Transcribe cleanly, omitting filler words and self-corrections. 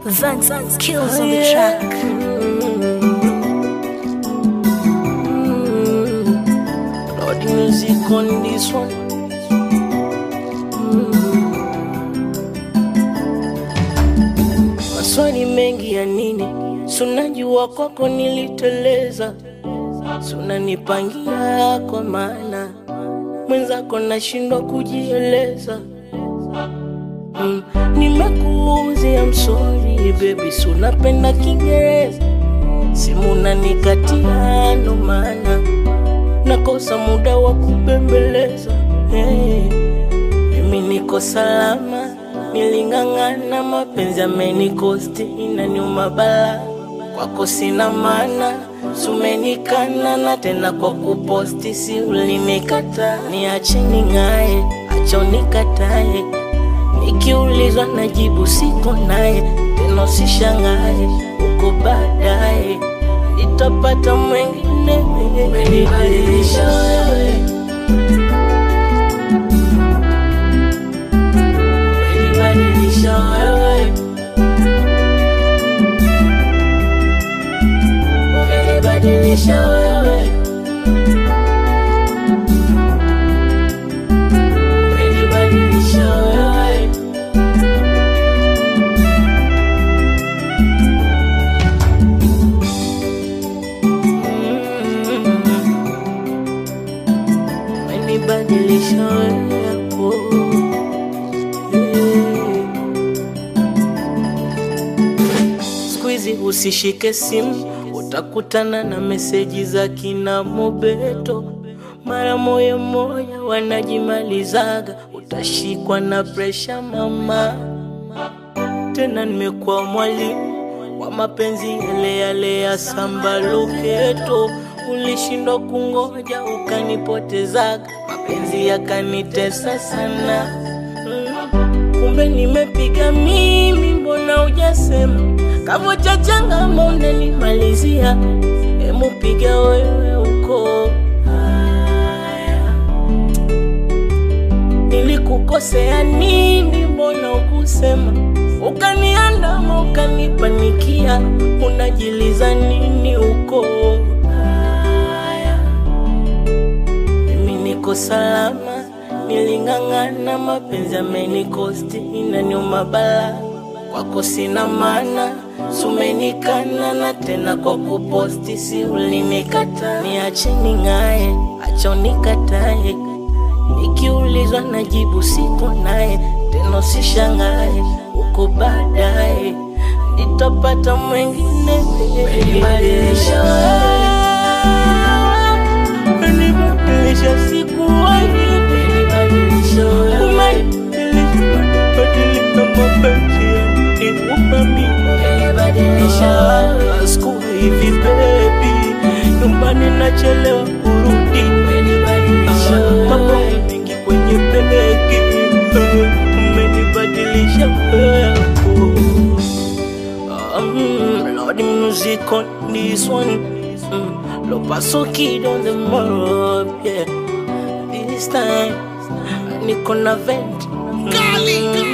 Vance kills on the track. Lord, music on this one. Maswali mengi ya nini? Sunajua kwako niliteleza. Sunanipangia kwa maana mwenzako nashindwa kujieleza. Nimekuuzi, I'm sorry baby, sunapenda Kiingereza. Simu unanikatia ndo maana nakosa muda wa kubembeleza. Mimi niko salama, nilingangana, mapenzi yamenikosti, inaniuma bala. Kwako sina maana, sumenikana na tena kwa kuposti si ulinikata. Niache ning'ae, acha unikatae, nikiulizwa najibu siko naye, tena usishangae uko baadaye nitapata mwengine. Umenibadilisha wewe, umenibadilisha wewe, umenibadilisha wewe, umenibadilisha wewe. Umenibadilisha wewe hapo. Squeezy usishike simu, utakutana na meseji za kina Mobeto. Mara moya moya wanajimalizaga, utashikwa na pressure mama. Tena nimekuwa mwalimu wa mapenzi yale yale ya Samba Loketo. Ulishindwa kungoja ukanipotezaga, mapenzi yakanitesa sana. Kumbe nimepiga mimi, mbona hujasema? Kavo cha changama unanimalizia, hemu piga wewe uko. Nilikukosea nini, mbona ukusema? Ukaniandama, ukanipanikia, unajiliza nini uko? Mimi niko salama, nilingangana, mapenzi yamenikosti, inaniuma bala. Kwako sina maana, sumenikana na tena kwa kuposti si ulinikata. Niache ning'ae, acha unikatae, nikiulizwa najibu siko naye, tena usishangae uko baadaye nitapata mwengine. Umenibadilisha wewe, umenibadilisha sikuwahi. Umenibadilisha wewe, umenibadilisha mapenzi yanikupa mimi. Umenibadilisha wewe, sikuwa hivi baby, nyumbani nachelewa kurudi. Umenibadilisha wewe, mambo mengi kwenye begi. Umenibadilisha wewe. Lord, music on this one. Lo paso kid on the mob, yeah. This time, Niko na vent.